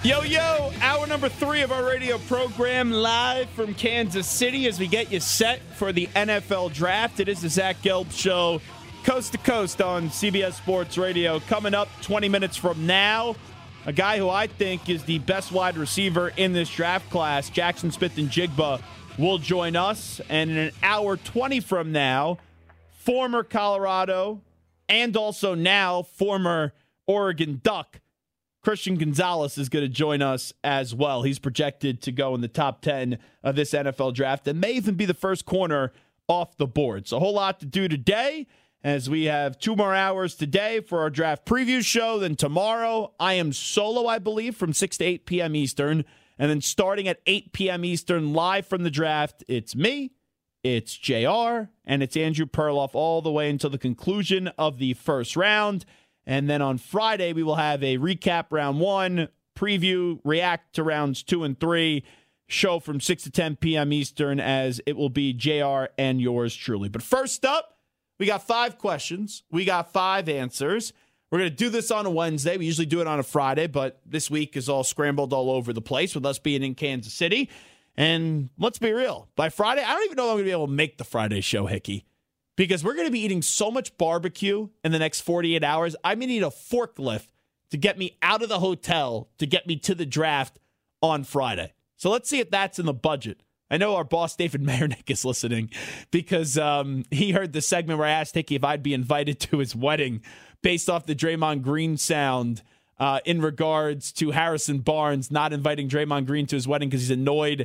Yo, hour number 3 of our radio program live from Kansas City as we get you set for the NFL Draft. It is the Zach Gelb Show, coast to coast on CBS Sports Radio. Coming up 20 minutes from now, a guy who I think is the best wide receiver in this draft class, Jackson Smith-Njigba, will join us. And in an hour 20 from now, former Colorado and also now former Oregon Duck, Christian Gonzalez is going to join us as well. He's projected to go in the top 10 of this NFL draft and may even be the first corner off the board. So a whole lot to do today as we have 2 more hours today for our draft preview show. Then tomorrow I am solo, I believe, from 6 to 8 p.m. Eastern. And then starting at 8 p.m. Eastern, live from the draft, it's me, it's JR, and it's Andrew Perloff all the way until the conclusion of the first round. And then on Friday, we will have a recap round 1, preview, react to rounds 2 and 3, show from 6 to 10 p.m. Eastern, as it will be JR and yours truly. But first up, we got 5 questions. We got 5 answers. We're going to do this on a Wednesday. We usually do it on a Friday, but this week is all scrambled all over the place with us being in Kansas City. And let's be real. By Friday, I don't even know if I'm going to be able to make the Friday show, Hickey. Because we're going to be eating so much barbecue in the next 48 hours. I'm going to need a forklift to get me out of the hotel to get me to the draft on Friday. So let's see if that's in the budget. I know our boss, David Mayernick, is listening because he heard the segment where I asked Hickey if I'd be invited to his wedding based off the Draymond Green sound in regards to Harrison Barnes not inviting Draymond Green to his wedding because he's annoyed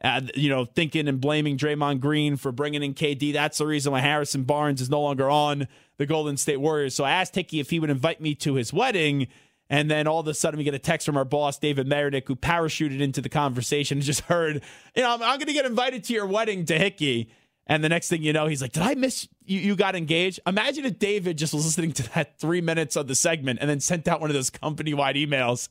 thinking and blaming Draymond Green for bringing in KD. That's the reason why Harrison Barnes is no longer on the Golden State Warriors. So I asked Hickey if he would invite me to his wedding, and then all of a sudden we get a text from our boss, David Mayernick, who parachuted into the conversation and just heard, I'm going to get invited to your wedding to Hickey. And the next thing you know, he's like, did I miss you got engaged? Imagine if David just was listening to that 3 minutes of the segment and then sent out one of those company-wide emails.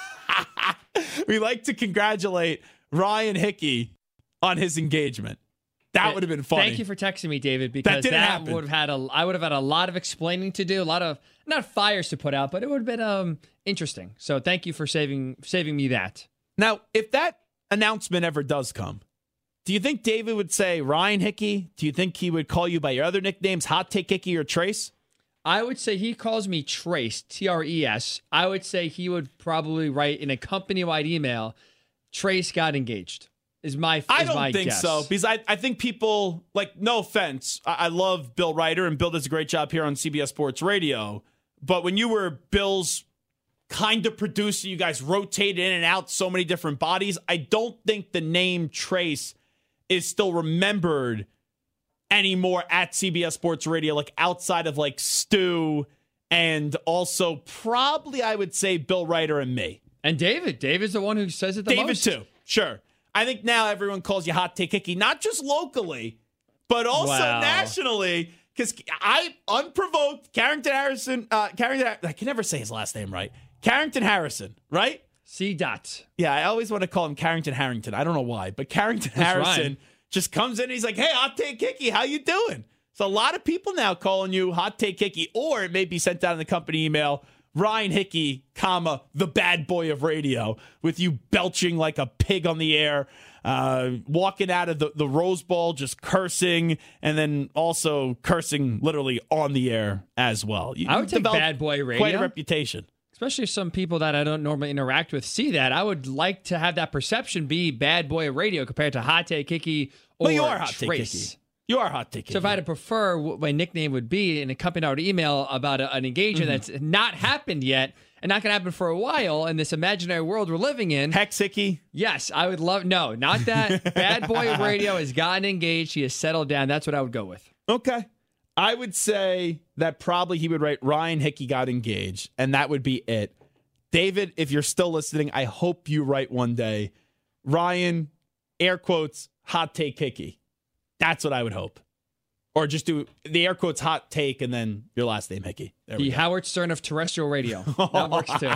We like to congratulate Ryan Hickey on his engagement. That would have been funny. Thank you for texting me, David, because that would have I would have had a lot of explaining to do, a lot of not fires to put out, but it would have been interesting. So thank you for saving me that. Now, if that announcement ever does come, do you think David would say Ryan Hickey? Do you think he would call you by your other nicknames, Hot Take Hickey or Trace? I would say he calls me Trace, Tres. I would say he would probably write in a company-wide email, Trace got engaged. I don't think so, because I think people, no offense, I love Bill Ryder, and Bill does a great job here on CBS Sports Radio, but when you were Bill's kind of producer, you guys rotated in and out so many different bodies, I don't think the name Trace is still remembered anymore at CBS Sports Radio, outside of Stu, and also probably I would say Bill Ryder and me. And David. David's the one who says it the most. David, too. Sure. I think now everyone calls you Hot Take Hickey, not just locally, but also nationally, because unprovoked, Carrington Harrison, I can never say his last name right. Carrington Harrison, right? C. Dot. Yeah, I always want to call him Carrington Harrington. I don't know why, but Carrington Harrison just comes in and he's like, hey, Hot Take Hickey, how you doing? So a lot of people now calling you Hot Take Hickey, or it may be sent out in the company email, Ryan Hickey, the bad boy of radio, with you belching like a pig on the air, walking out of the Rose Bowl just cursing, and then also cursing literally on the air as well. I would take bad boy radio. Quite a reputation. Especially if some people that I don't normally interact with see that. I would like to have that perception be bad boy radio compared to Hot Take Hickey or you are Hot Take Trace. Hickey. You are Hot Take Hickey. So if I had to prefer what my nickname would be in a company-out email about an engagement that's not happened yet and not going to happen for a while in this imaginary world we're living in. Hex Hickey? Yes, I would love... No, not that. Bad boy of radio has gotten engaged. He has settled down. That's what I would go with. Okay. I would say that probably he would write Ryan Hickey got engaged, and that would be it. David, if you're still listening, I hope you write one day, Ryan, air quotes, Hot Take Hickey. That's what I would hope. Or just do the air quotes Hot Take and then your last name, Hickey. The Howard Stern of terrestrial radio. That works too.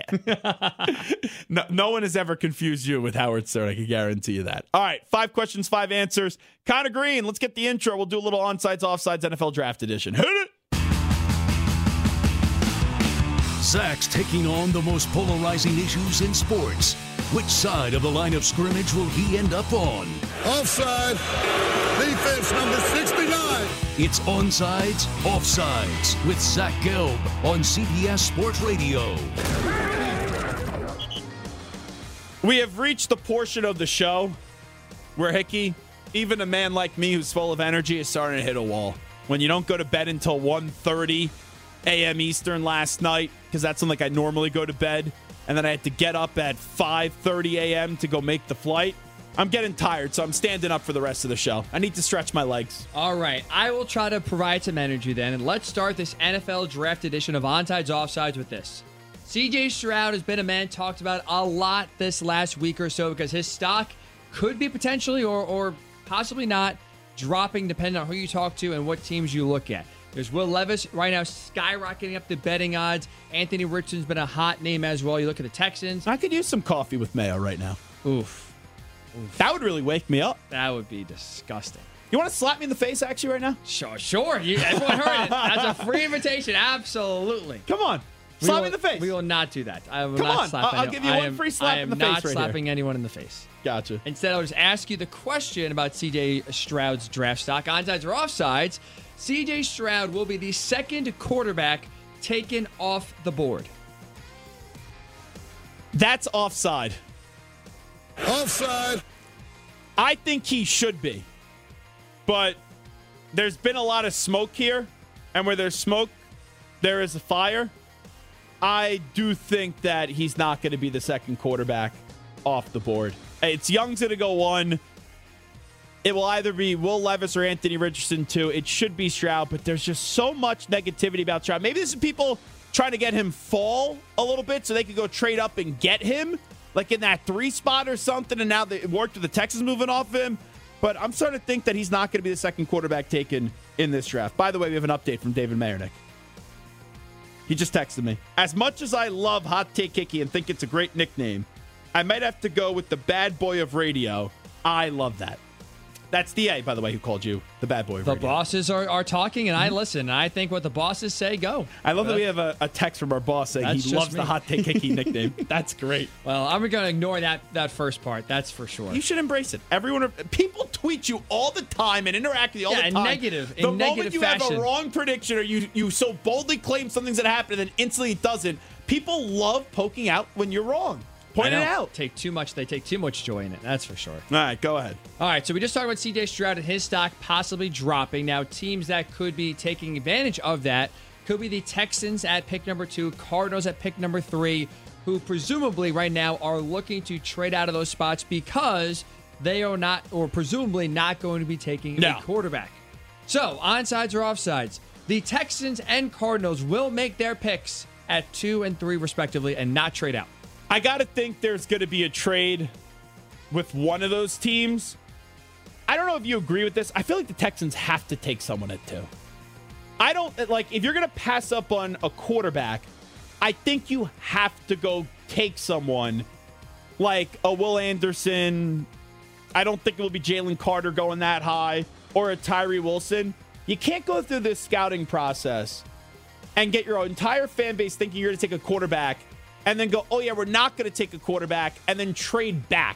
Yeah. No one has ever confused you with Howard Stern. I can guarantee you that. All right. 5 questions, 5 answers. Connor Green, let's get the intro. We'll do a little onsides, offsides NFL draft edition. Hit it. Zach's taking on the most polarizing issues in sports. Which side of the line of scrimmage will he end up on? Offside. Defense number 69. It's Onsides, Offsides with Zach Gelb on CBS Sports Radio. We have reached the portion of the show where, Hickey, even a man like me who's full of energy is starting to hit a wall. When you don't go to bed until 1:30 a.m. Eastern last night, because that's when I normally go to bed, and then I had to get up at 5:30 a.m. to go make the flight. I'm getting tired, so I'm standing up for the rest of the show. I need to stretch my legs. All right. I will try to provide some energy then, and let's start this NFL Draft edition of Onsides Offsides with this. C.J. Stroud has been a man talked about a lot this last week or so because his stock could be potentially or possibly not dropping depending on who you talk to and what teams you look at. There's Will Levis right now skyrocketing up the betting odds. Anthony Richardson's been a hot name as well. You look at the Texans. I could use some coffee with mayo right now. Oof. That would really wake me up. That would be disgusting. You want to slap me in the face actually right now? Sure. Everyone heard it. That's a free invitation. Absolutely. Come on. Slap me in the face. We will not do that. I will Come not on. slap anyone. I'll give you one free slap in the face right here. I am not slapping anyone in the face. Gotcha. Instead, I'll just ask you the question about C.J. Stroud's draft stock. Onsides or offsides, C.J. Stroud will be the second quarterback taken off the board. That's offside. Offside. I think he should be. But there's been a lot of smoke here. And where there's smoke, there is a fire. I do think that he's not going to be the second quarterback off the board. It's Young's going to go one. It will either be Will Levis or Anthony Richardson, too. It should be Stroud, but there's just so much negativity about Stroud. Maybe this is people trying to get him fall a little bit so they could go trade up and get him, like in that 3 spot or something, and now it worked with the Texans moving off of him. But I'm starting to think that he's not going to be the second quarterback taken in this draft. By the way, we have an update from David Mayernick. He just texted me. As much as I love Hot Take Hickey and think it's a great nickname, I might have to go with the bad boy of radio. I love that. That's DA, by the way, who called you the bad boy of radio. The bosses are talking, and I listen. And I think what the bosses say, go. I love that we have a text from our boss saying he loves the Hot Take Hickey nickname. That's great. Well, I'm going to ignore that first part. That's for sure. You should embrace it. People tweet you all the time and interact with you all the time. In negative fashion. The moment you have a wrong prediction or you so boldly claim something's going to happen and then instantly it doesn't, people love poking out when you're wrong. Point it out. They take too much joy in it. That's for sure. All right, go ahead. All right, so we just talked about C.J. Stroud and his stock possibly dropping. Now, teams that could be taking advantage of that could be the Texans at pick number 2, Cardinals at pick number 3, who presumably right now are looking to trade out of those spots because they are not, or presumably not, going to be taking a quarterback. So, onsides or offsides, the Texans and Cardinals will make their picks at 2 and 3 respectively and not trade out. I got to think there's going to be a trade with one of those teams. I don't know if you agree with this. I feel like the Texans have to take someone at 2. I don't, if you're going to pass up on a quarterback, I think you have to go take someone like a Will Anderson. I don't think it will be Jalen Carter going that high, or a Tyree Wilson. You can't go through this scouting process and get your entire fan base thinking you're going to take a quarterback and then go, oh, yeah, we're not going to take a quarterback, and then trade back.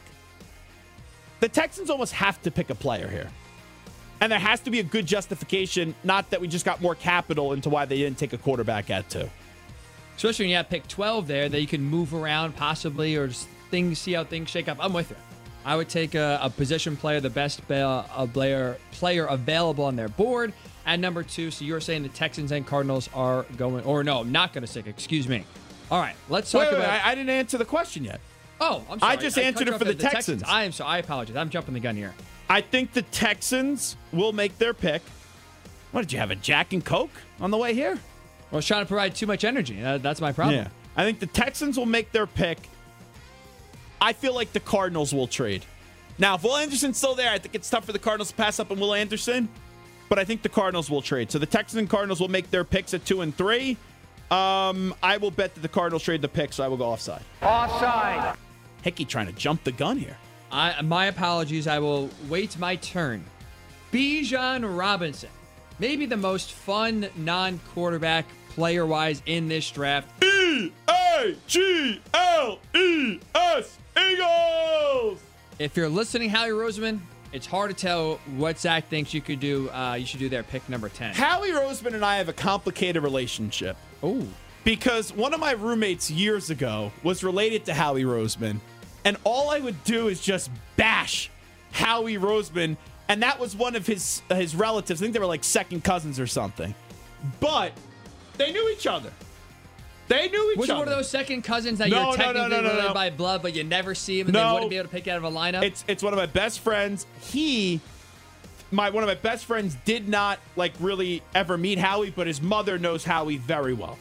The Texans almost have to pick a player here. And there has to be a good justification, not that we just got more capital into why they didn't take a quarterback at 2. Especially when you have pick 12 there, that you can move around possibly or just see how things shake up. I'm with you. I would take a position player, the best player available on their board at number 2. So you're saying the Texans and Cardinals are going, or no, not going to stick. Excuse me. All right, let's talk about. I didn't answer the question yet. Oh, I'm sorry. I just answered it for the Texans. I am so. I apologize. I'm jumping the gun here. I think the Texans will make their pick. What did you have, a Jack and Coke on the way here? I was trying to provide too much energy. That's my problem. Yeah, I think the Texans will make their pick. I feel like the Cardinals will trade. Now, if Will Anderson's still there, I think it's tough for the Cardinals to pass up on Will Anderson. But I think the Cardinals will trade. So the Texans and Cardinals will make their picks at 2 and 3. I will bet that the Cardinals trade the pick, so I will go offside. Offside. Hickey trying to jump the gun here. My apologies. I will wait my turn. Bijan Robinson. Maybe the most fun non-quarterback player-wise in this draft. E-A-G-L-E-S, Eagles! If you're listening, Howie Roseman, it's hard to tell what Zach thinks you could do. You should do their pick number 10. Howie Roseman and I have a complicated relationship. Oh. Because one of my roommates years ago was related to Howie Roseman, and all I would do is just bash Howie Roseman, and that was one of his relatives. I think they were like second cousins or something. But they knew each other. Was it one of those second cousins that you're technically related by blood, but you never see him and they wouldn't be able to pick out of a lineup? It's one of my best friends. One of my best friends did not like really ever meet Howie, but his mother knows Howie very well.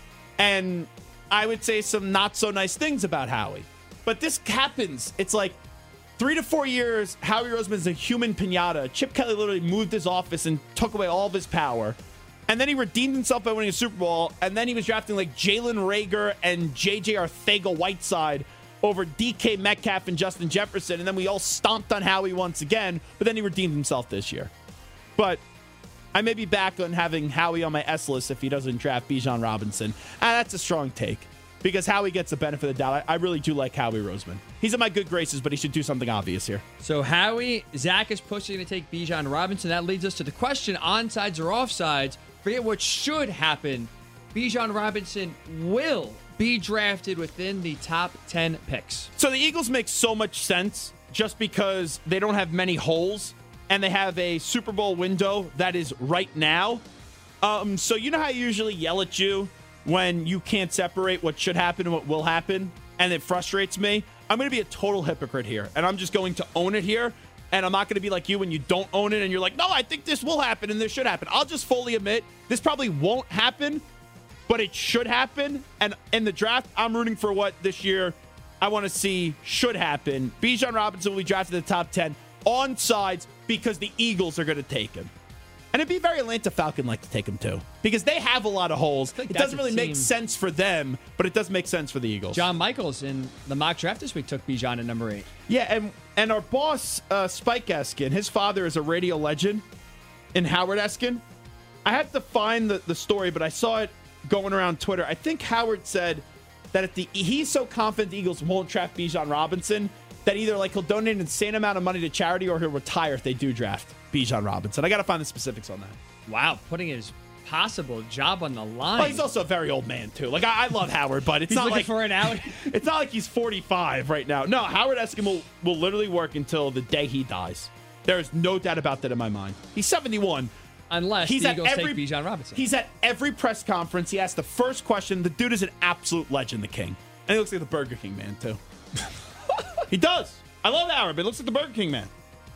And I would say some not so nice things about Howie. But this happens. It's like 3 to 4 years, Howie Roseman is a human pinata. Chip Kelly literally moved his office and took away all of his power. And then he redeemed himself by winning a Super Bowl. And then he was drafting like Jalen Reagor and J.J. Arcega-Whiteside over DK Metcalf and Justin Jefferson. And then we all stomped on Howie once again. But then he redeemed himself this year. But I may be back on having Howie on my S list if he doesn't draft Bijan Robinson. That's a strong take. Because Howie gets the benefit of the doubt. I really do like Howie Roseman. He's in my good graces, but he should do something obvious here. So Zach is pushing to take Bijan Robinson. That leads us to the question, onsides or offsides. Forget what should happen. Bijan Robinson will be drafted within the top 10 picks. So the Eagles make so much sense just because they don't have many holes and they have a Super Bowl window that is right now. So you know how I usually yell at you when you can't separate what should happen and what will happen, and it frustrates me? I'm going to be a total hypocrite here, and I'm just going to own it here, and I'm not going to be like you when you don't own it and you're like, no, I think this will happen and this should happen. I'll just fully admit this probably won't happen, but it should happen, and in the draft, I'm rooting for what this year I want to see should happen. Bijan Robinson will be drafted in the top 10 on sides because the Eagles are going to take him. And it'd be very Atlanta Falcon-like to take him, too. Because they have a lot of holes. It doesn't really make sense for them, but it does make sense for the Eagles. John Michaels in the mock draft this week took Bijan at number 8. Yeah, and our boss, Spike Eskin, his father is a radio legend in Howard Eskin. I had to find the story, but I saw it going around Twitter. I think Howard said that he's so confident the Eagles won't draft Bijan Robinson that either like he'll donate an insane amount of money to charity or he'll retire if they do draft Bijan Robinson. I got to find the specifics on that. Wow, putting his possible job on the line. Well, he's also a very old man too. Like I love Howard, but it's not like for an out. It's not like he's 45 right now. No, Howard Eskin will literally work until the day he dies. There is no doubt about that in my mind. He's 71. Unless the Eagles take Bijan Robinson. He's at every press conference. He asks the first question. The dude is an absolute legend, the King. And he looks like the Burger King man, too. He does. I love Howard, but he looks like the Burger King man.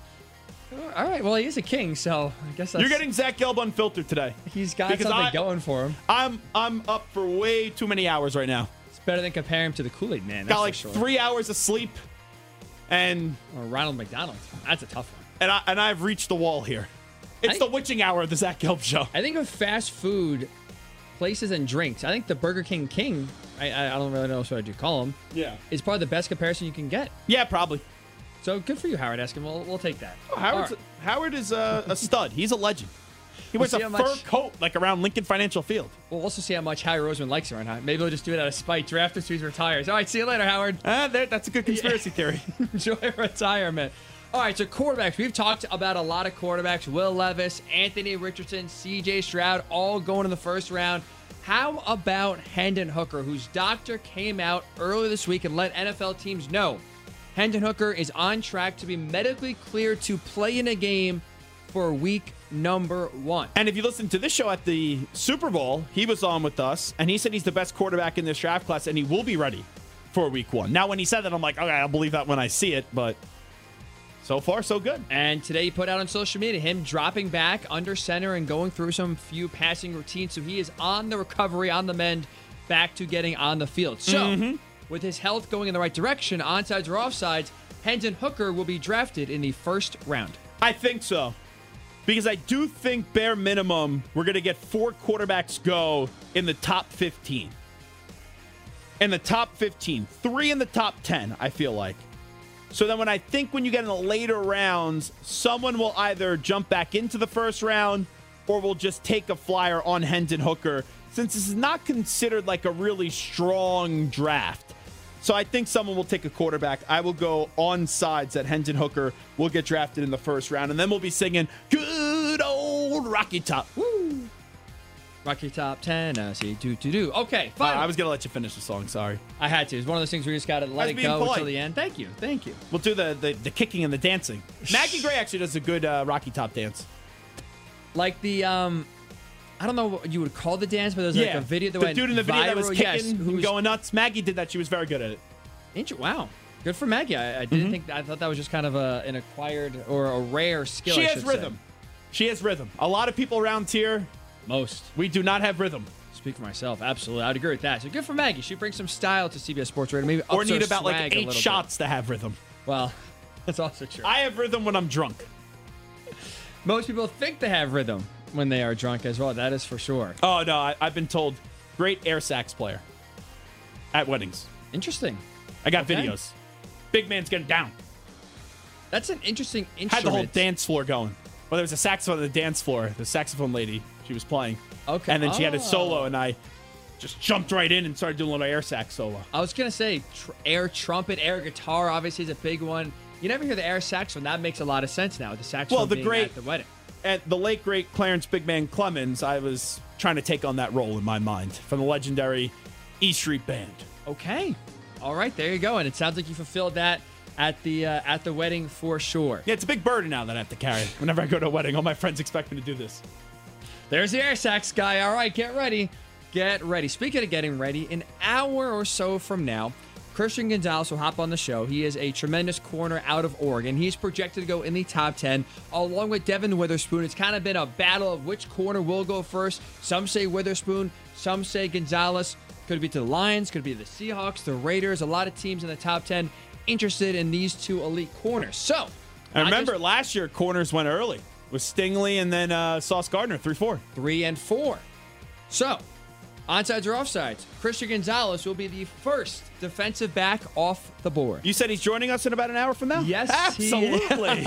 All right. Well, he is a king, so I guess that's... You're getting Zach Gelb unfiltered today. He's got something going for him. I'm up for way too many hours right now. It's better than comparing him to the Kool-Aid man. Got like 3 hours of sleep. And... Or Ronald McDonald. That's a tough one. And I've reached the wall here. It's the witching hour of the Zach Gelb Show. I think of fast food places and drinks. I think the Burger King I don't really know what I do call him. Yeah. Is probably the best comparison you can get. Yeah, probably. So good for you, Howard Eskin. We'll take that. Oh, Howard is a stud. He's a legend. He wears a fur coat like around Lincoln Financial Field. We'll also see how much Howie Roseman likes him or not. Maybe we'll just do it out of spite. Draft him so he retires. All right, see you later, Howard. That's a good conspiracy theory. Enjoy retirement. All right, so quarterbacks. We've talked about a lot of quarterbacks. Will Levis, Anthony Richardson, C.J. Stroud, all going in the first round. How about Hendon Hooker, whose doctor came out earlier this week and let NFL teams know Hendon Hooker is on track to be medically cleared to play in a game for week number 1. And if you listen to this show at the Super Bowl, he was on with us, and he said he's the best quarterback in this draft class, and he will be ready for week 1. Now, when he said that, I'm like, okay, I'll believe that when I see it, but so far, so good. And today he put out on social media him dropping back under center and going through some few passing routines, so he is on the recovery, on the mend, back to getting on the field. So, with his health going in the right direction, onsides or offsides, Hendon Hooker will be drafted in the first round. I think so. Because I do think, bare minimum, we're going to get 4 quarterbacks go in the top 15. In the top 15. 3 in the top 10, I feel like. So then when you get in the later rounds, someone will either jump back into the first round or will just take a flyer on Hendon Hooker since this is not considered like a really strong draft. So I think someone will take a quarterback. I will go on sides that Hendon Hooker will get drafted in the first round. And then we'll be singing good old Rocky Top. Woo! Rocky Top, Tennessee, do. Okay, fine. I was going to let you finish the song. Sorry. I had to. It's one of those things where you just got to let it go until the end. Thank you. We'll do the kicking and the dancing. Maggie Gray actually does a good Rocky Top dance. Like the, I don't know what you would call the dance, but there's like a video that went viral. The dude in the video that was kicking and going nuts. Maggie did that. She was very good at it. Wow. Good for Maggie. I didn't think, I thought that was just kind of an acquired or a rare skill. She has rhythm. She has rhythm. A lot of people around here, we do not have rhythm. Speak for myself. Absolutely. I'd agree with that. So good for Maggie. She brings some style to CBS Sports Radio. Maybe or need about like 8 shots to have rhythm. Well, that's also true. I have rhythm when I'm drunk. Most people think they have rhythm when they are drunk as well. That is for sure. Oh, no. I've been told great air sax player at weddings. Interesting. I got videos. Big man's getting down. That's an interesting instrument. Had the whole dance floor going. Well, there was a saxophone on the dance floor. The saxophone lady, she was playing. Okay. And then she had a solo, and I just jumped right in and started doing a little air sax solo. I was going to say air trumpet, air guitar obviously is a big one. You never hear the air saxophone. That makes a lot of sense now. The saxophone being at the wedding. At the late, great Clarence Big Man Clemens, I was trying to take on that role in my mind from the legendary E Street Band. Okay. All right, there you go. And it sounds like you fulfilled that at the wedding for sure. Yeah, it's a big burden now that I have to carry. Whenever I go to a wedding, all my friends expect me to do this. There's the air sax guy. All right, get ready. Get ready. Speaking of getting ready, an hour or so from now, Christian Gonzalez will hop on the show. He is a tremendous corner out of Oregon. He's projected to go in the top 10, along with Devin Witherspoon. It's kind of been a battle of which corner will go first. Some say Witherspoon, some say Gonzalez. Could be to the Lions, could be the Seahawks, the Raiders. A lot of teams in the top 10 interested in these two elite corners. So, I remember last year corners went early with Stingley and then Sauce Gardner, 3-4. 3 and 4. So, onside or offsides, Christian Gonzalez will be the first defensive back off the board. You said he's joining us in about an hour from now? Yes, absolutely.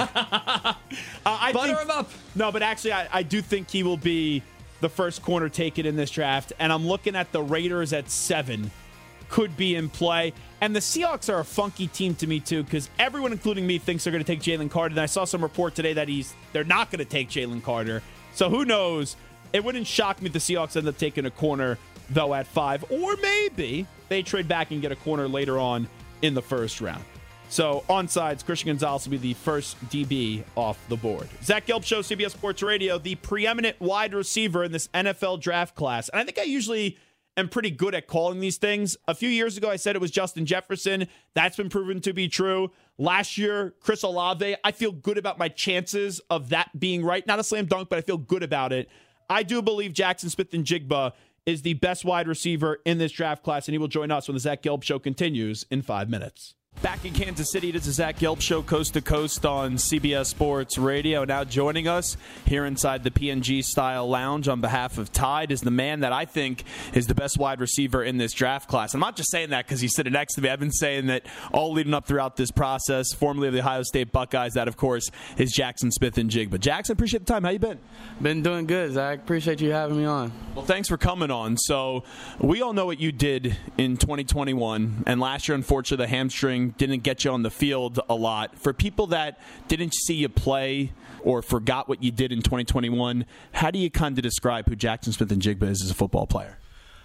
Butter him up. No, but actually, I do think he will be the first corner taken in this draft, and I'm looking at the Raiders at 7. Could be in play. And the Seahawks are a funky team to me, too, because everyone, including me, thinks they're going to take Jalen Carter. And I saw some report today that they're not going to take Jalen Carter. So who knows? It wouldn't shock me if the Seahawks end up taking a corner, though, at 5. Or maybe they trade back and get a corner later on in the first round. So onsides, Christian Gonzalez will be the first DB off the board. Zach Gelb Show, CBS Sports Radio, the preeminent wide receiver in this NFL draft class. And I think I usually am pretty good at calling these things. A few years ago, I said it was Justin Jefferson. That's been proven to be true. Last year, Chris Olave. I feel good about my chances of that being right. Not a slam dunk, but I feel good about it. I do believe Jackson Smith-Njigba is the best wide receiver in this draft class, and he will join us when the Zach Gelb Show continues in 5 minutes. Back in Kansas City, it is the Zach Gelb Show, coast to coast on CBS Sports Radio. Now joining us here inside the PNG Style Lounge on behalf of Tide is the man that I think is the best wide receiver in this draft class. I'm not just saying that because he's sitting next to me. I've been saying that all leading up throughout this process. Formerly of the Ohio State Buckeyes, that, of course, is Jackson Smith-Njigba. Jackson, appreciate the time. How you been? Been doing good, Zach. Appreciate you having me on. Well, thanks for coming on. So we all know what you did in 2021, and last year, unfortunately, the hamstring didn't get you on the field a lot. For people that didn't see you play or forgot what you did in 2021, how do you kind of describe who Jackson Smith-Njigba is as a football player?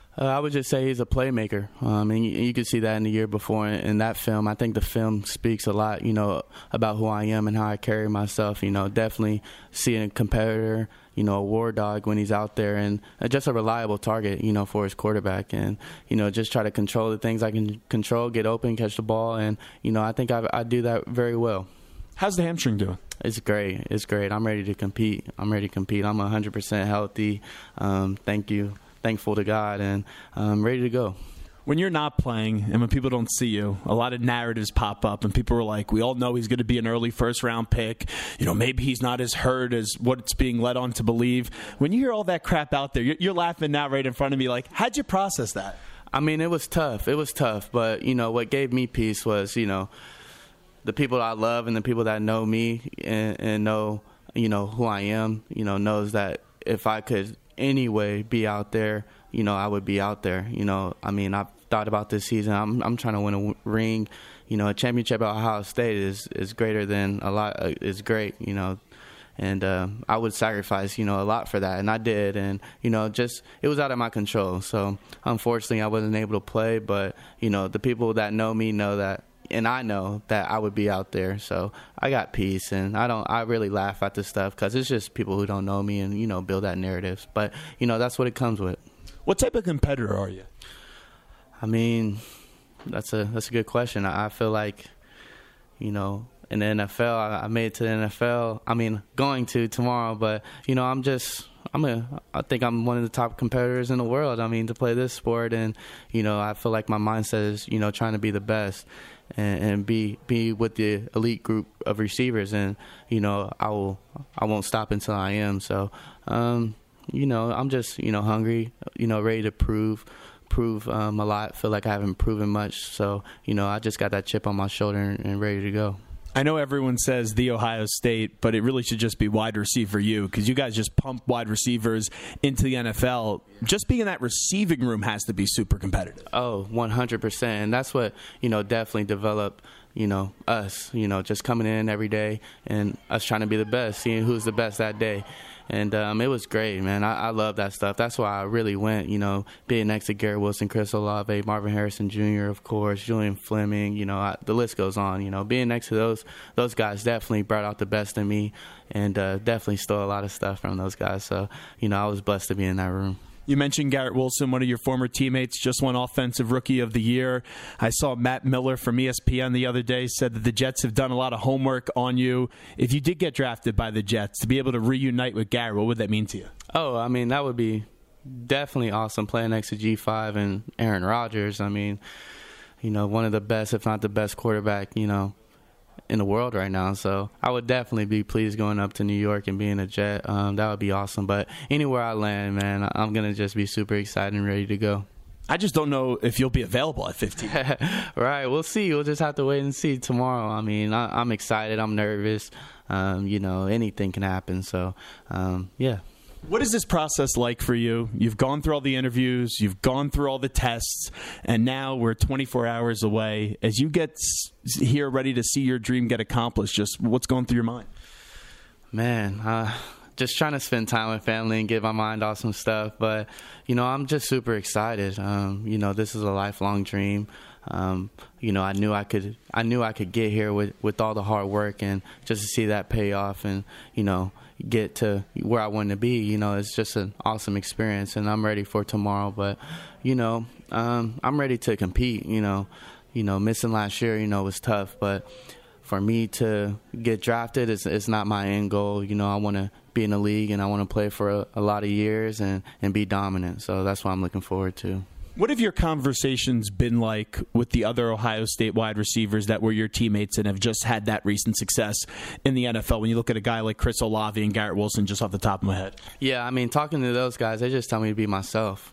I would just say he's a playmaker. And you could see that in the year before in that film. I think the film speaks a lot, about who I am and how I carry myself. Definitely seeing a competitor, a war dog when he's out there, and just a reliable target, for his quarterback. And, just try to control the things I can control, get open, catch the ball. And, I think I do that very well. How's the hamstring doing? It's great. It's great. I'm ready to compete. I'm 100% healthy. Thank you. Thankful to God, and I'm ready to go. When you're not playing and when people don't see you, a lot of narratives pop up, and people are like, we all know he's going to be an early first-round pick. Maybe he's not as hurt as what it's being led on to believe. When you hear all that crap out there, you're laughing now right in front of me. Like, how'd you process that? I mean, it was tough. But, what gave me peace was, the people I love and the people that know me and know, who I am, knows that if I could any way be out there, you know, I would be out there. You know, I mean, I've thought about this season. I'm trying to win a ring. You know, a championship at Ohio State is greater than a lot. Is great, you know. And I would sacrifice, you know, a lot for that, and I did. And, you know, just it was out of my control. So, unfortunately, I wasn't able to play. But, you know, the people that know me know that, and I know that I would be out there. So I got peace, and I really laugh at this stuff because it's just people who don't know me and, you know, build that narrative. But, you know, that's what it comes with. What type of competitor are you? I mean, that's a good question. I feel like, you know, in the NFL, I made it to the NFL. I mean, going to tomorrow, but, you know, I think I'm one of the top competitors in the world. I mean, to play this sport, and, you know, I feel like my mindset is, you know, trying to be the best and be with the elite group of receivers, and, you know, I won't stop until I am. So, you know, I'm just, you know, hungry, you know, ready to prove a lot. Feel like I haven't proven much, so, you know, I just got that chip on my shoulder and ready to go. I know everyone says the Ohio State, but it really should just be wide receiver you, because you guys just pump wide receivers into the NFL. Just being in that receiving room has to be super competitive. Oh, 100%. And that's what, you know, definitely developed, you know, us, you know, just coming in every day and us trying to be the best, seeing who's the best that day. And it was great, man. I love that stuff. That's why I really went, you know, being next to Garrett Wilson, Chris Olave, Marvin Harrison Jr., of course, Julian Fleming, you know, the list goes on. You know, being next to those guys definitely brought out the best in me, and definitely stole a lot of stuff from those guys. So, you know, I was blessed to be in that room. You mentioned Garrett Wilson, one of your former teammates, just won Offensive Rookie of the Year. I saw Matt Miller from ESPN the other day said that the Jets have done a lot of homework on you. If you did get drafted by the Jets, to be able to reunite with Garrett, what would that mean to you? Oh, I mean, that would be definitely awesome, playing next to G5 and Aaron Rodgers. I mean, you know, one of the best, if not the best quarterback, you know, in the world right now. So I would definitely be pleased going up to New York and being a Jet. That would be awesome. But anywhere I land, man, I'm going to just be super excited and ready to go. I just don't know if you'll be available at 15. Right. We'll see. We'll just have to wait and see tomorrow. I mean, I'm excited. I'm nervous. You know, anything can happen. So, yeah. What is this process like for you? You've gone through all the interviews, you've gone through all the tests, and now we're 24 hours away. As you get here ready to see your dream get accomplished, just what's going through your mind? Man, just trying to spend time with family and get my mind off some stuff. But, you know, I'm just super excited. You know, this is a lifelong dream. You know, I knew I could get here with all the hard work, and just to see that pay off and, you know, get to where I wanted to be, you know, it's just an awesome experience, and I'm ready for tomorrow. But, you know, I'm ready to compete. You know, missing last year, you know, was tough, but for me to get drafted, it's not my end goal. You know, I want to be in the league, and I want to play for a lot of years and be dominant. So that's what I'm looking forward to. What have your conversations been like with the other Ohio State wide receivers that were your teammates and have just had that recent success in the NFL? When you look at a guy like Chris Olave and Garrett Wilson, just off the top of my head. Yeah, I mean, talking to those guys, they just tell me to be myself.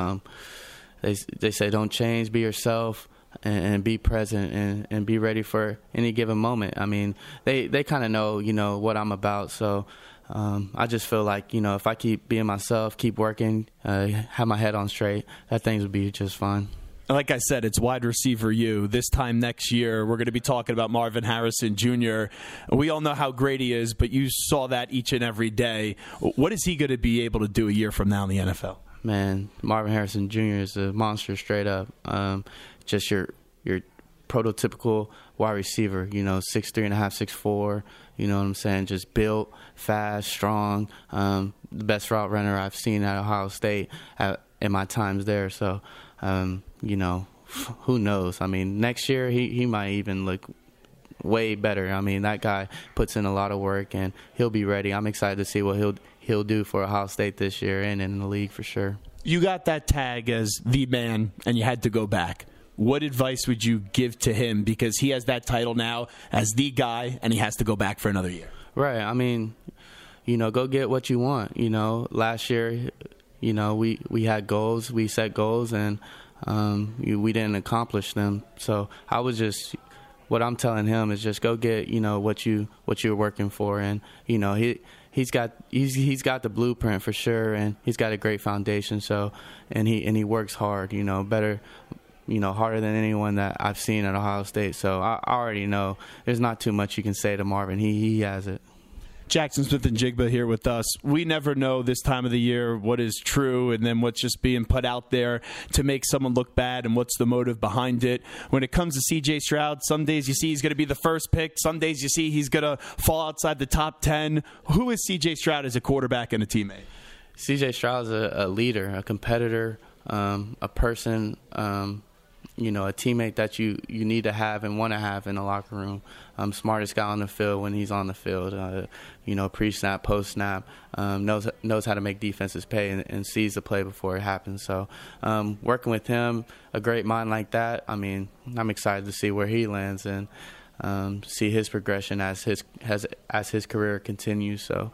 They say don't change, be yourself, and be present and be ready for any given moment. I mean, they kind of know, you know, what I'm about. So I just feel like, you know, if I keep being myself, keep working, have my head on straight, that things would be just fine. Like I said, it's wide receiver you. This time next year, we're going to be talking about Marvin Harrison Jr. We all know how great he is, but you saw that each and every day. What is he going to be able to do a year from now in the NFL? Man, Marvin Harrison Jr. is a monster straight up. Just your prototypical wide receiver, you know, 6'3.5", 6'4", you know what I'm saying? Just built, fast, strong, the best route runner I've seen at Ohio State in my times there. So, you know, who knows? I mean, next year he might even look way better. I mean, that guy puts in a lot of work, and he'll be ready. I'm excited to see what he'll do for Ohio State this year and in the league for sure. You got that tag as the man, and you had to go back. What advice would you give to him? Because he has that title now as the guy, and he has to go back for another year. Right. I mean, you know, go get what you want. You know, last year, you know, we had goals, we set goals, and we didn't accomplish them. So I was just, what I'm telling him is just go get, you know, what you're working for. And, you know, he's got the blueprint for sure, and he's got a great foundation. So, and he works hard, better, harder than anyone that I've seen at Ohio State. So I already know there's not too much you can say to Marvin. He has it. Jaxon Smith-Njigba here with us. We never know this time of the year what is true and then what's just being put out there to make someone look bad and what's the motive behind it. When it comes to C.J. Stroud, some days you see he's going to be the first pick. Some days you see he's going to fall outside the top 10. Who is C.J. Stroud as a quarterback and a teammate? C.J. Stroud is a leader, a competitor, a person, a teammate that you need to have and want to have in the locker room. Smartest guy on the field when he's on the field. Pre-snap, post-snap, knows how to make defenses pay and sees the play before it happens. So working with him, a great mind like that, I'm excited to see where he lands and see his progression as his career continues. So,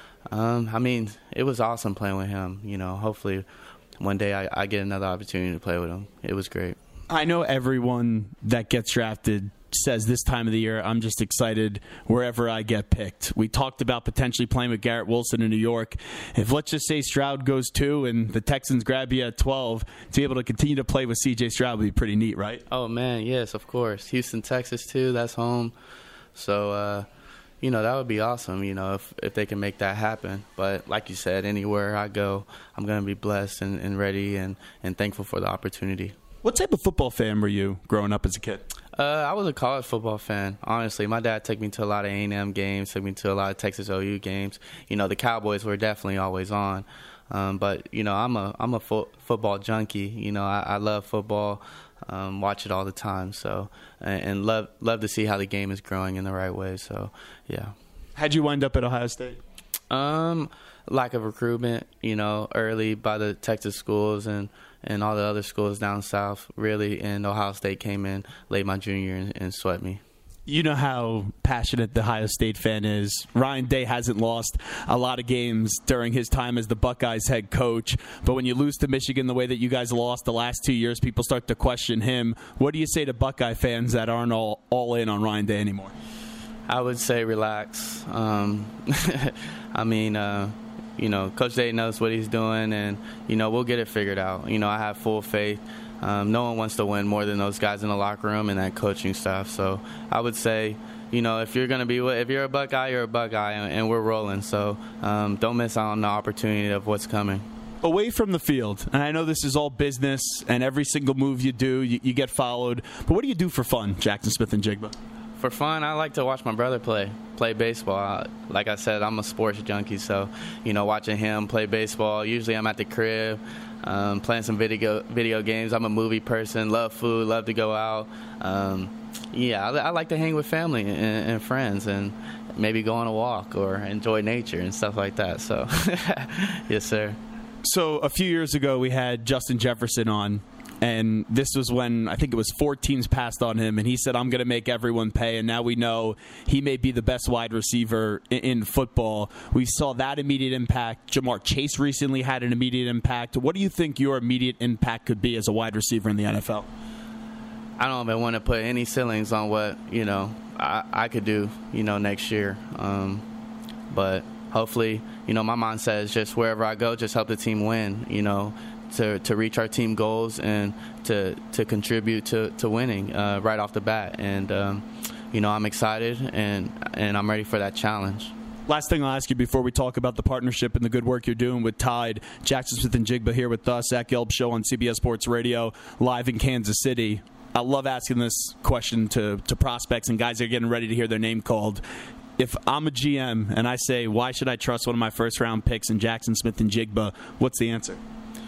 it was awesome playing with him. Hopefully one day I get another opportunity to play with him. It was great. I know everyone that gets drafted says this time of the year, I'm just excited wherever I get picked. We talked about potentially playing with Garrett Wilson in New York. If, let's just say, Stroud goes 2 and the Texans grab you at 12, to be able to continue to play with C.J. Stroud would be pretty neat, right? Oh, man, yes, of course. Houston, Texas, too, that's home. So, that would be awesome, if they can make that happen. But like you said, anywhere I go, I'm going to be blessed and ready and thankful for the opportunity. What type of football fan were you growing up as a kid? I was a college football fan, honestly. My dad took me to a lot of A&M games, took me to a lot of Texas OU games. The Cowboys were definitely always on. But I'm a football junkie. I love football, watch it all the time. So and love to see how the game is growing in the right way. So, yeah. How'd you wind up at Ohio State? Lack of recruitment, early by the Texas schools and all the other schools down south, really, and Ohio State came in late my junior year and swept me. You know how passionate the Ohio State fan is. Ryan Day hasn't lost a lot of games during his time as the Buckeyes head coach, but when you lose to Michigan the way that you guys lost the last 2 years, people start to question him. What do you say to Buckeye fans that aren't all in on Ryan Day anymore? I would say relax. Coach Day knows what he's doing, and, we'll get it figured out. I have full faith. No one wants to win more than those guys in the locker room and that coaching staff. So I would say, if you're a Buckeye, you're a Buckeye, and we're rolling. So don't miss out on the opportunity of what's coming. Away from the field, and I know this is all business, and every single move you do, you get followed. But what do you do for fun, Jaxon Smith-Njigba? For fun, I like to watch my brother play baseball. Like I said, I'm a sports junkie, so watching him play baseball. Usually, I'm at the crib, playing some video games. I'm a movie person, love food, love to go out. I like to hang with family and friends, and maybe go on a walk or enjoy nature and stuff like that. So, yes, sir. So a few years ago, we had Justin Jefferson on. And this was when I think it was 4 teams passed on him, and he said, I'm going to make everyone pay. And now we know he may be the best wide receiver in football. We saw that immediate impact. Jamar Chase recently had an immediate impact. What do you think your immediate impact could be as a wide receiver in the NFL? I don't even want to put any ceilings on what, I could do, next year. But hopefully, my mindset is just wherever I go, just help the team win, to reach our team goals and to contribute to winning right off the bat. And, I'm excited and I'm ready for that challenge. Last thing I'll ask you before we talk about the partnership and the good work you're doing with Tide. Jaxon Smith-Njigba here with us, Zach Gelb Show on CBS Sports Radio, live in Kansas City. I love asking this question to prospects and guys that are getting ready to hear their name called. If I'm a GM and I say, why should I trust one of my first-round picks in Jaxon Smith-Njigba, what's the answer?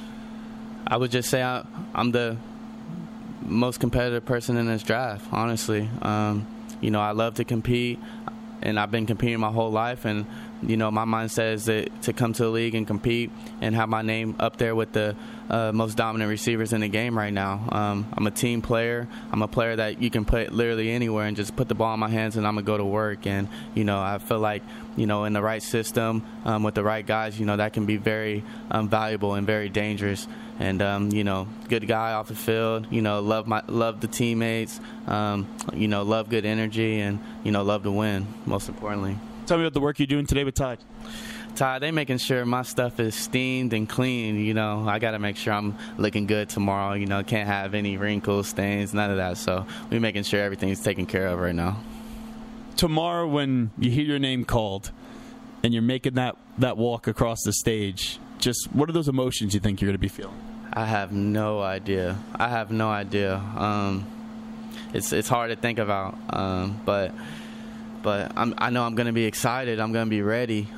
I would just say I'm the most competitive person in this draft, honestly. I love to compete, and I've been competing my whole life. And, my mindset is to come to the league and compete and have my name up there with the most dominant receivers in the game right now. I'm a team player. I'm a player that you can put literally anywhere and just put the ball in my hands, and I'm going to go to work. And, I feel like, in the right system with the right guys, that can be very valuable and very dangerous. And, good guy off the field, love the teammates, love good energy and, love to win, most importantly. Tell me about the work you're doing today with Tide. Tide, they making sure my stuff is steamed and clean. You know, I got to make sure I'm looking good tomorrow. You know, can't have any wrinkles, stains, none of that. So we're making sure everything's taken care of right now. Tomorrow when you hear your name called and you're making that walk across the stage, just what are those emotions you think you're going to be feeling? I have no idea. It's hard to think about, but I know I'm going to be excited. I'm going to be ready.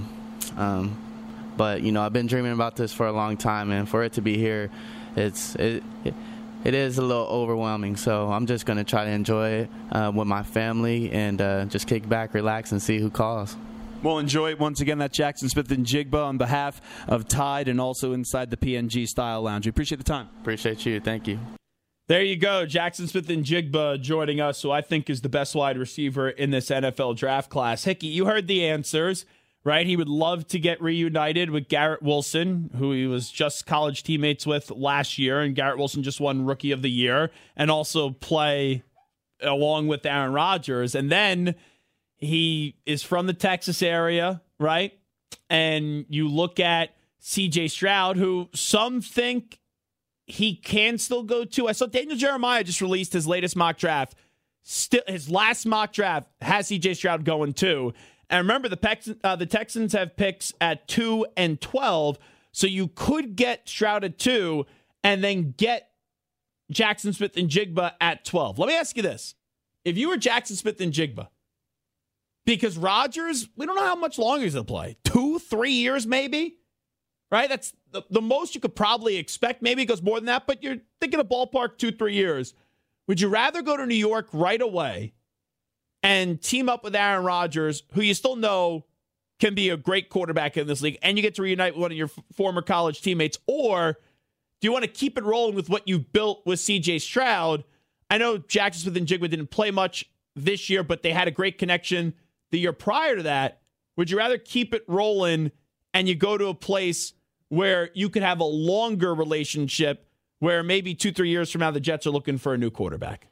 But you know, I've been dreaming about this for a long time, and for it to be here, it is a little overwhelming. So I'm just going to try to enjoy it with my family and just kick back, relax, and see who calls. We'll enjoy it. Once again, that Jaxon Smith-Njigba on behalf of Tide and also inside the PNG Style Lounge. We appreciate the time. Appreciate you. Thank you. There you go. Jaxon Smith-Njigba joining us, who I think is the best wide receiver in this NFL draft class. Hickey, you heard the answers, right? He would love to get reunited with Garrett Wilson, who he was just college teammates with last year, and Garrett Wilson just won Rookie of the Year, and also play along with Aaron Rodgers. And then he is from the Texas area, right? And you look at C.J. Stroud, who some think he can still go to. I saw Daniel Jeremiah just released his latest mock draft. His last mock draft has C.J. Stroud going too. And remember, the Texans have picks at 2 and 12, so you could get Stroud at 2 and then get Jaxon Smith-Njigba at 12. Let me ask you this. If you were Jaxon Smith-Njigba, because Rodgers, we don't know how much longer he's going to play. 2-3 years maybe? Right? That's the most you could probably expect. Maybe it goes more than that, but you're thinking of ballpark 2-3 years. Would you rather go to New York right away and team up with Aaron Rodgers, who you still know can be a great quarterback in this league, and you get to reunite with one of your former college teammates? Or do you want to keep it rolling with what you built with C.J. Stroud? I know Jaxon Smith-Njigba didn't play much this year, but they had a great connection the year prior to that. Would you rather keep it rolling and you go to a place where you could have a longer relationship where maybe 2-3 years from now the Jets are looking for a new quarterback?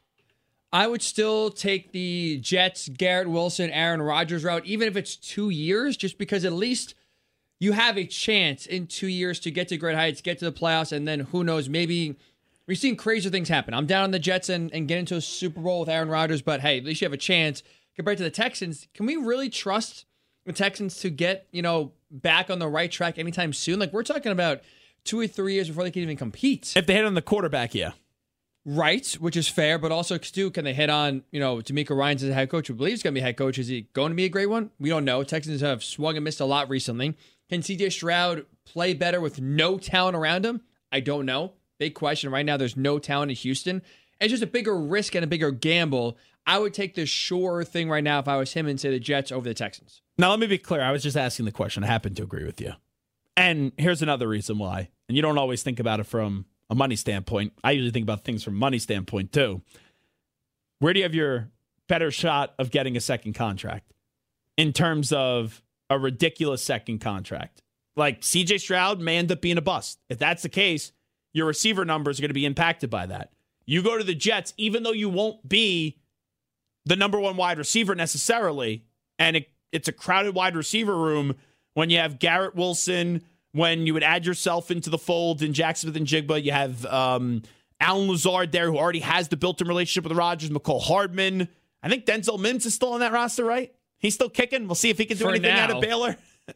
I would still take the Jets, Garrett Wilson, Aaron Rodgers route, even if it's 2 years, just because at least you have a chance in 2 years to get to great heights, get to the playoffs, and then who knows, maybe we've seen crazier things happen. I'm down on the Jets and get into a Super Bowl with Aaron Rodgers, but hey, at least you have a chance. Compared to the Texans, can we really trust the Texans to get, back on the right track anytime soon? Like, we're talking about 2 or 3 years before they can even compete. If they hit on the quarterback, yeah. Right, which is fair, but also, Stu, can they hit on, D'Amico Ryans as a head coach? We believe he's going to be a head coach. Is he going to be a great one? We don't know. Texans have swung and missed a lot recently. Can C.J. Stroud play better with no talent around him? I don't know. Big question. Right now, there's no talent in Houston. It's just a bigger risk and a bigger gamble. I would take the sure thing right now if I was him and say the Jets over the Texans. Now, let me be clear. I was just asking the question. I happen to agree with you. And here's another reason why. And you don't always think about it from a money standpoint. I usually think about things from a money standpoint, too. Where do you have your better shot of getting a second contract in terms of a ridiculous second contract? Like, C.J. Stroud may end up being a bust. If that's the case, your receiver numbers are going to be impacted by that. You go to the Jets, even though you won't be the number one wide receiver necessarily, and it's a crowded wide receiver room when you have Garrett Wilson, when you would add yourself into the fold in Jaxon Smith-Njigba, you have Allen Lazard there, who already has the built-in relationship with Rodgers, McCole Hardman. I think Denzel Mims is still on that roster, right? He's still kicking. We'll see if he can do anything out of Baylor.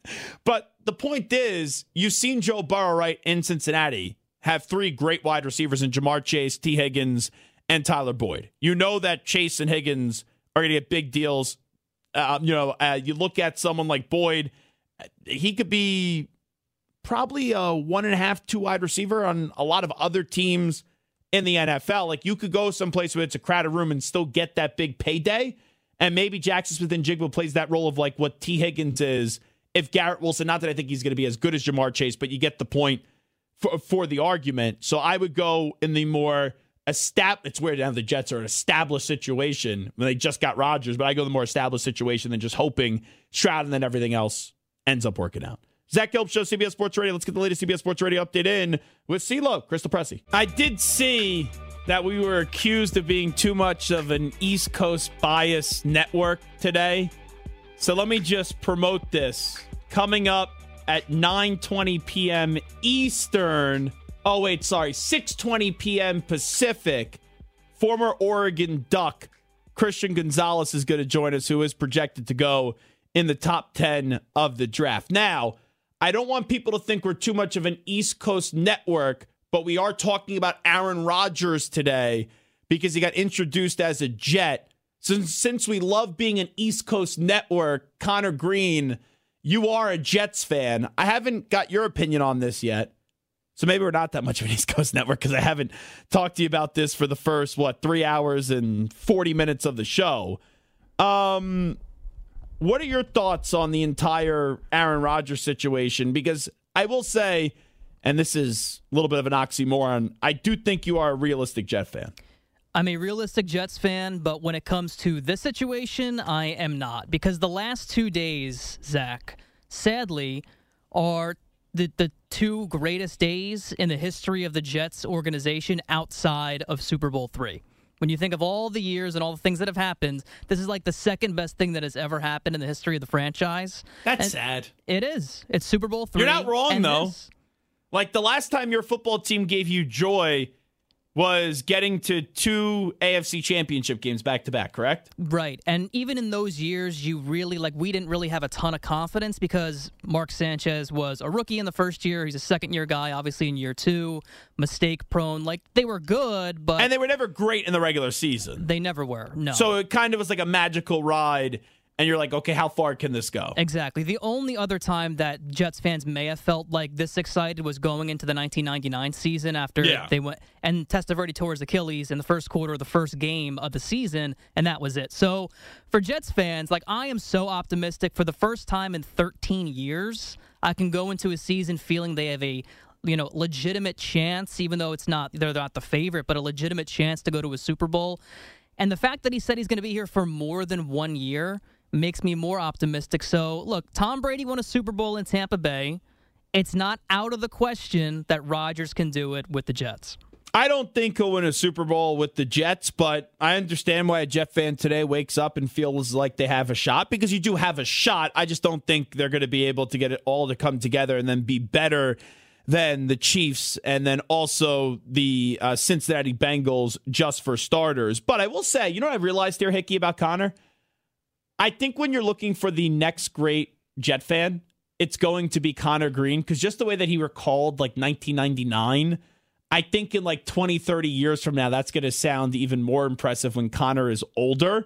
But the point is, you've seen Joe Burrow, right, in Cincinnati, have 3 great wide receivers in Jamar Chase, T. Higgins, and Tyler Boyd. You know that Chase and Higgins are going to get big deals. You look at someone like Boyd, he could be probably a 1.5, 2 wide receiver on a lot of other teams in the NFL. Like, you could go someplace where it's a crowded room and still get that big payday. And maybe Jaxon Smith-Njigba plays that role of like what T. Higgins is. If Garrett Wilson, not that I think he's going to be as good as Jamar Chase, but you get the point for the argument. So I would go in the more it's weird now the Jets are an established situation when they just got Rodgers, but I go the more established situation than just hoping Stroud and then everything else ends up working out. Zach Gelb Show, CBS Sports Radio. Let's get the latest CBS Sports Radio update in with CeeLo, Crystal Pressey. I did see that we were accused of being too much of an East Coast bias network today. So let me just promote this. Coming up at 9:20 p.m. Eastern. Oh, wait, sorry. 6:20 p.m. Pacific. Former Oregon Duck Christian Gonzalez is going to join us, who is projected to go in the top 10 of the draft. Now, I don't want people to think we're too much of an East Coast network, but we are talking about Aaron Rodgers today because he got introduced as a Jet. Since we love being an East Coast network, Connor Green, you are a Jets fan. I haven't got your opinion on this yet. So maybe we're not that much of an East Coast network because I haven't talked to you about this for the first, 3 hours and 40 minutes of the show. What are your thoughts on the entire Aaron Rodgers situation? Because I will say, and this is a little bit of an oxymoron, I do think you are a realistic Jet fan. I'm a realistic Jets fan, but when it comes to this situation, I am not. Because the last 2 days, Zach, sadly, are the two greatest days in the history of the Jets organization outside of Super Bowl III. When you think of all the years and all the things that have happened, this is like the second best thing that has ever happened in the history of the franchise. That's sad. It is. It's Super Bowl III. You're not wrong, though. Like, the last time your football team gave you joy was getting to 2 AFC championship games back-to-back, correct? Right. And even in those years, we didn't really have a ton of confidence because Mark Sanchez was a rookie in the first year. He's a second-year guy, obviously, in year 2. Mistake-prone. Like, they were good, but... And they were never great in the regular season. They never were, no. So it kind of was like a magical ride, and you're like, okay, how far can this go? Exactly. The only other time that Jets fans may have felt like this excited was going into the 1999 season after they went and Testaverde tore his Achilles in the first quarter of the first game of the season, and that was it. So for Jets fans, like, I am so optimistic. For the first time in 13 years, I can go into a season feeling they have a legitimate chance, even though they're not the favorite, but a legitimate chance to go to a Super Bowl. And the fact that he said he's going to be here for more than 1 year makes me more optimistic. So, look, Tom Brady won a Super Bowl in Tampa Bay. It's not out of the question that Rodgers can do it with the Jets. I don't think he'll win a Super Bowl with the Jets, but I understand why a Jet fan today wakes up and feels like they have a shot, because you do have a shot. I just don't think they're going to be able to get it all to come together and then be better than the Chiefs and then also the Cincinnati Bengals, just for starters. But I will say, you know what I realized here, Hickey, about Connor? I think when you're looking for the next great Jet fan, it's going to be Connor Green, because just the way that he recalled like 1999, I think in like 20, 30 years from now, that's going to sound even more impressive when Connor is older.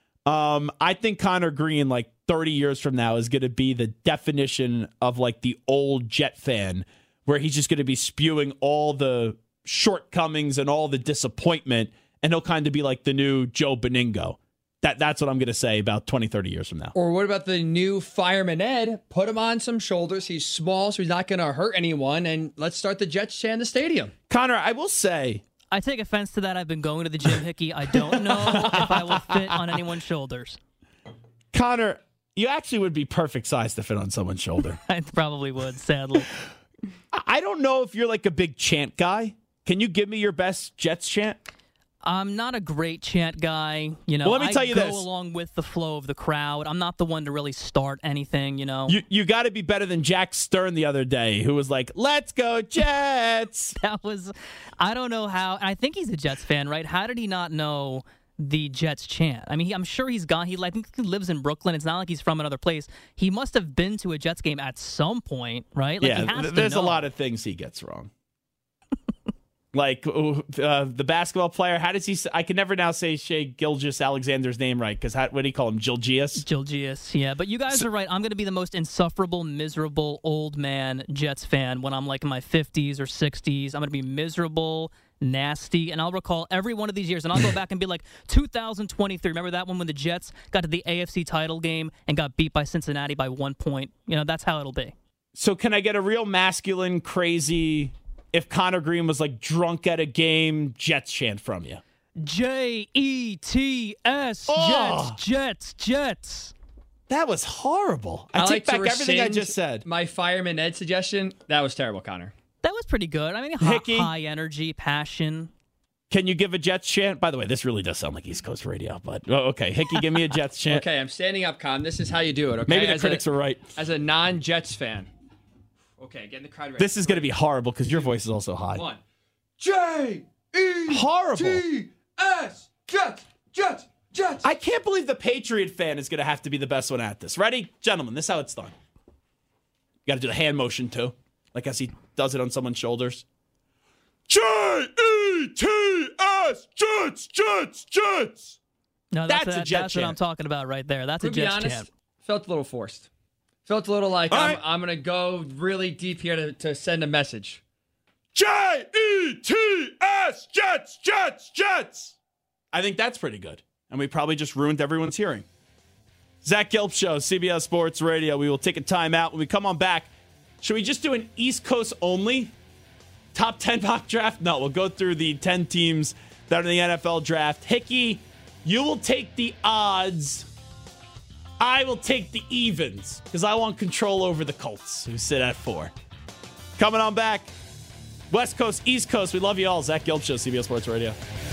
I think Connor Green, like 30 years from now, is going to be the definition of like the old Jet fan, where he's just going to be spewing all the shortcomings and all the disappointment, and he'll kind of be like the new Joe Beningo. That's what I'm going to say about 20, 30 years from now. Or what about the new Fireman Ed? Put him on some shoulders. He's small, so he's not going to hurt anyone. And let's start the Jets chant in the stadium. Connor, I will say, I take offense to that. I've been going to the gym, Hickey. I don't know if I will fit on anyone's shoulders. Connor, you actually would be perfect size to fit on someone's shoulder. I probably would, sadly. I don't know if you're like a big chant guy. Can you give me your best Jets chant? I'm not a great chant guy. Well, let me tell you I go along with the flow of the crowd. I'm not the one to really start anything, You got to be better than Jack Stern the other day, who was like, "Let's go Jets." I don't know how. I think he's a Jets fan, right? How did he not know the Jets chant? I mean, I'm sure he's gone. I think he lives in Brooklyn. It's not like he's from another place. He must have been to a Jets game at some point, right? Like, yeah, there's a lot of things he gets wrong. Like the basketball player, how does he? I can never now say Shai Gilgeous-Alexander's name right, because what do you call him? Gilgeous? Gilgeous, yeah. But you guys are right. I'm going to be the most insufferable, miserable old man Jets fan when I'm like in my 50s or 60s. I'm going to be miserable, nasty, and I'll recall every one of these years, and I'll go back and be like, 2023. Remember that one when the Jets got to the AFC title game and got beat by Cincinnati by 1 point? That's how it'll be. So can I get a real masculine, crazy, if Connor Green was like drunk at a game, Jets chant from you? Jets, Jets. That was horrible. I take back everything I just said. My Fireman Ed suggestion, that was terrible, Connor. That was pretty good. I mean, high energy, passion. Can you give a Jets chant? By the way, this really does sound like East Coast radio, but okay. Hickey, give me a Jets chant. Okay, I'm standing up, Con. This is how you do it, okay? Maybe the critics are right. As a non-Jets fan. Okay, getting the crowd ready. This is going to be horrible because your voice is also high. 1. J-E-T-S, Jets. I can't believe the Patriot fan is going to have to be the best one at this. Ready? Gentlemen, this is how it's done. You got to do the hand motion, too. Like as he does it on someone's shoulders. J-E-T-S, Jets. No, that's a Jet chant. That's what I'm talking about right there. That's a Jets chant. Felt a little forced. Felt a little like I'm going to go really deep here to send a message. J-E-T-S, Jets. I think that's pretty good. And we probably just ruined everyone's hearing. Zach Gelb Show, CBS Sports Radio. We will take a timeout. When we come on back, should we just do an East Coast only top 10 mock draft? No, we'll go through the 10 teams that are in the NFL draft. Hickey, you will take the odds. I will take the evens because I want control over the Colts, who sit at 4. Coming on back, West Coast, East Coast. We love you all. Zach Gelb Show, CBS Sports Radio.